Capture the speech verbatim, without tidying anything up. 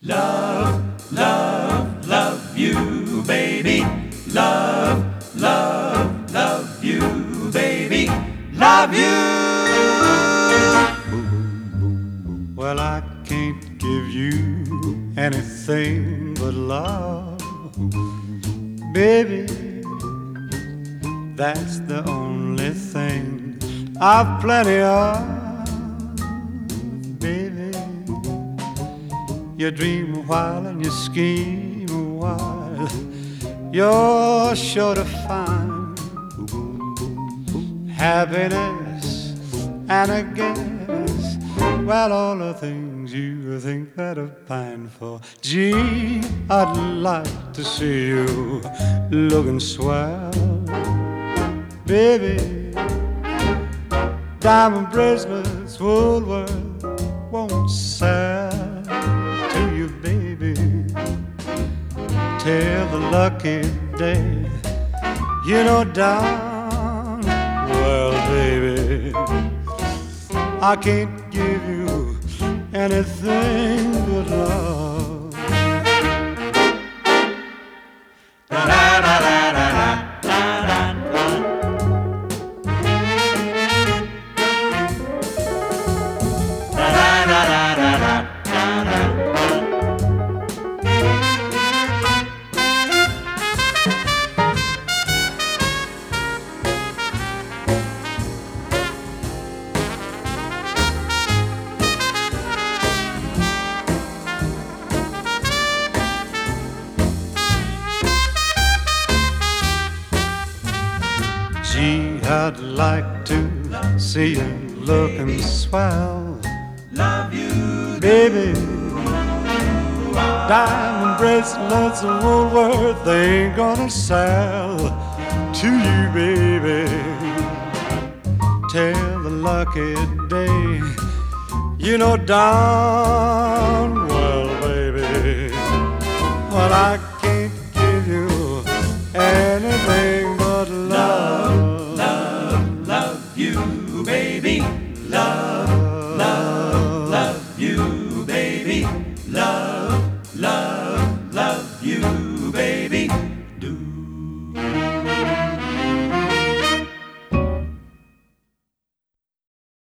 Love, love, love you, baby. Love, love, love you, baby. Love you. Well, I can't give you anything but love, baby. That's the only thing I've plenty of, baby. You dream a while and you scheme a while, you're sure to find happiness and a guess, well, all the things you think that are fine for. Gee, I'd like to see you looking swell, baby. Diamond bracelets Woolworth won't sell to you, baby, till the lucky day. You know, down, well, baby, I can't give you anything but love. Da da da da da da da. Gee, I'd like to see you looking swell, Love you, baby. Diamond bracelets of Woolworth, they ain't gonna sell to you, baby, till the lucky day. You know, down, well, baby, well, I can't give you anything but love. love, love you, baby. Love, love, love you, baby. Love, love.